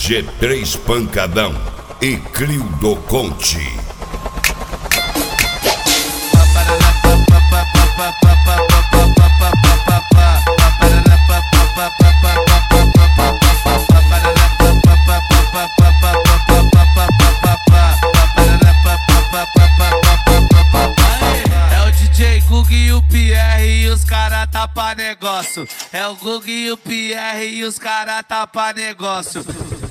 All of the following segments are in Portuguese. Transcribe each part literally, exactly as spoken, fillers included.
G três Pancadão e Crildo Conte. Tapa negócio, é o Gug e o Pierre e os cara tapa negócio.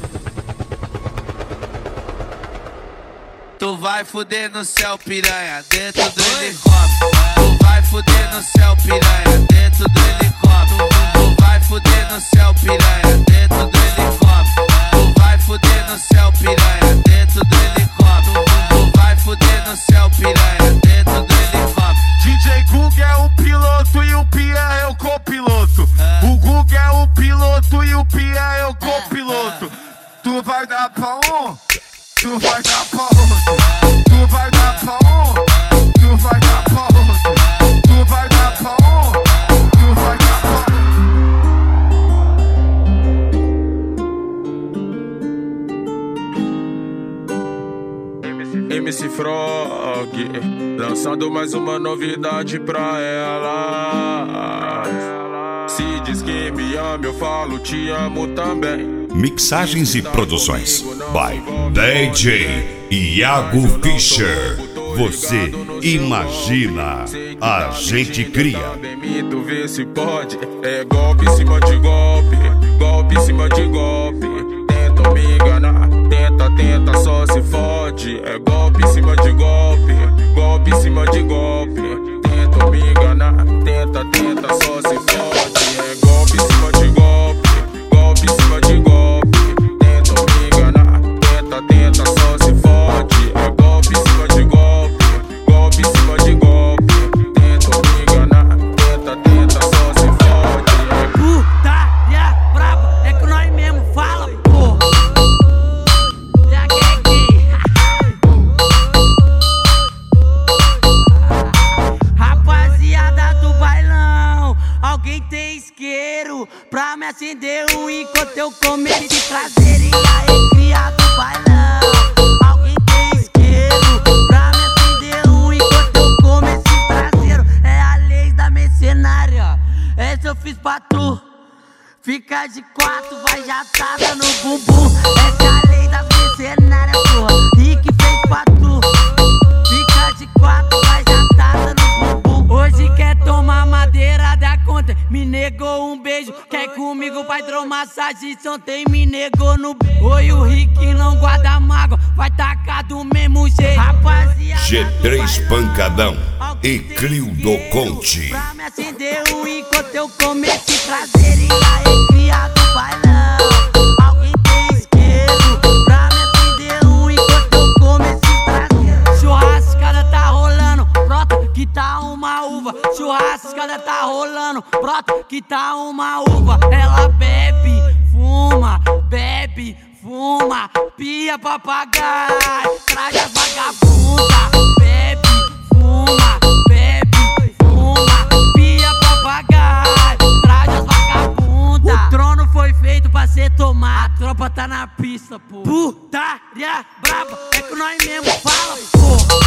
Tu vai fuder no céu, piranha, dentro do helicóptero. Tu vai fuder no céu, piranha, dentro do helicóptero. Tu vai fuder no céu, piranha, dentro do helicóptero. Tu vai fuder no céu, piranha, dentro do helicóptero. Tu vai fuder no céu, piranha, dentro do helicóptero. D J Gug é o piloto e o Pierre é o copiloto. O Gug é o piloto e o Pierre é o copiloto. Tu vai dar pra um, tu vai dar pra outro. Tu vai dar pra um, tu vai dar pra outro. Tu vai dar pra um, tu vai dar pra outro. M C Frog lançando mais uma novidade pra ela. Se diz que me ama, eu falo te amo também. Mixagens e produções by D J Iago Fischer. Você imagina, a gente cria. Tu vê se pode, é golpe em cima de golpe, golpe em cima de golpe. Tenta me enganar, tenta, tenta, só se fode. É golpe em cima de golpe, golpe em cima de golpe. Tenta me enganar, tenta, tenta, só se fode. É golpe em cima de golpe, golpe em cima de golpe. Tenta me enganar, tenta, tenta, só se fode. É golpe em cima de golpe, golpe em cima de golpe. Tenta me enganar, tenta, tenta, só se fode. É putaria braba, é que nós mesmo fala, pô. Rapaziada do bailão, alguém tem isqueiro pra me acender um enquanto eu comer de traseiro. E aí, cria do bailão, alguém tem isqueiro pra me acender um enquanto eu comer esse traseiro. É a lei da mercenária, essa eu fiz pra tu. Fica de quatro, vai jatada no bumbum. Essa é a lei das mercenárias, porra, e que fez pra tu. Fica de quatro, vai jatada no bumbum. Hoje quer tomar madeira da conta, me negou um beijo. Quer comigo, vai hidromassagem, ontem me negou no beijo. Oi, o Rick não guarda mágoa, vai tacar do mesmo jeito. Rapaziada G três Pancadão e Crildo Conte. Pra me acender um enquanto eu comece traseiro. E aí, cria do bailão, alguém tem isqueiro pra me acender um enquanto eu comece traseiro. Churrascada tá rolando, brota que tá uma uva. Churrascada tá rolando, brota que tá uma uva. Ela bebe, fuma, bebe, fuma, pia papagaio, traz as vagabundas. Bebe, fuma, bebe, fuma, pia papagaio, traz as vagabundas. O trono foi feito pra ser tomado, a tropa tá na pista, pô. Putaria braba, é que nós mesmo fala, pô.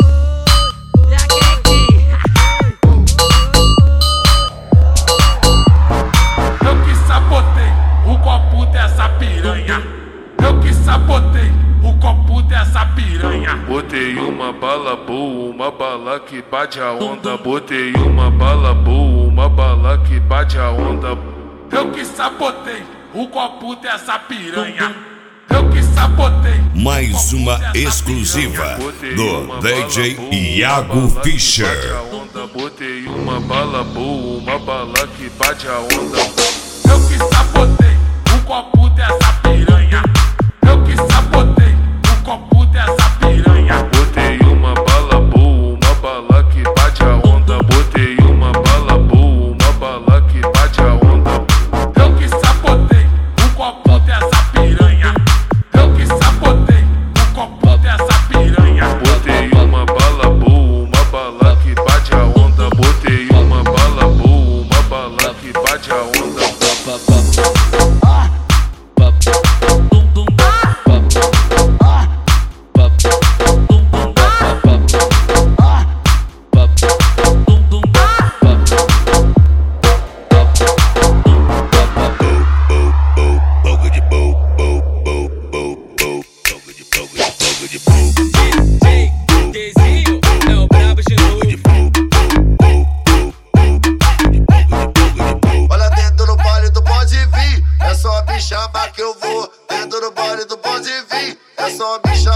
Eu que sabotei o copo dessa piranha. Eu que sabotei o copo dessa piranha. Botei uma bala boa, uma bala que bate a onda. Botei uma bala boa, uma bala que bate a onda. Eu que sabotei o copo dessa piranha. Eu que sabotei. Mais uma exclusiva do D J Iago Fischer. Botei uma bala boa, uma bala que bate a onda. Eu que sabotei o copo dessa piranha. Eu que sabotei o copo dessa piranha. Botei uma bala boa, uma bala que bate a onda. Botei uma bala boa, uma bala que bate a onda. Eu que sabotei o copo dessa piranha. Eu que sabotei o copo dessa piranha. Botei uma bala boa, uma bala que bate a onda. Botei uma bala boa, uma bala que bate a onda.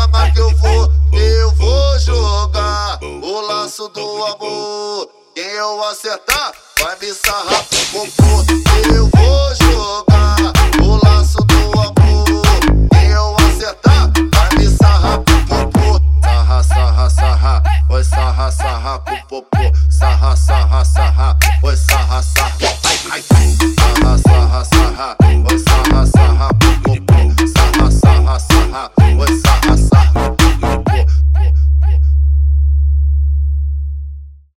chama que eu vou, eu vou jogar o laço do amor. Quem eu acertar vai me sarrar pro popô. Eu vou jogar o laço do amor. Quem eu acertar vai me sarrar pro popô. Sarra, sarra, sarra, oi sarra, sarra pro popô. Sarra, sarra, sarra, oi sarra, sarra. Ai, ai, sarra, sarra.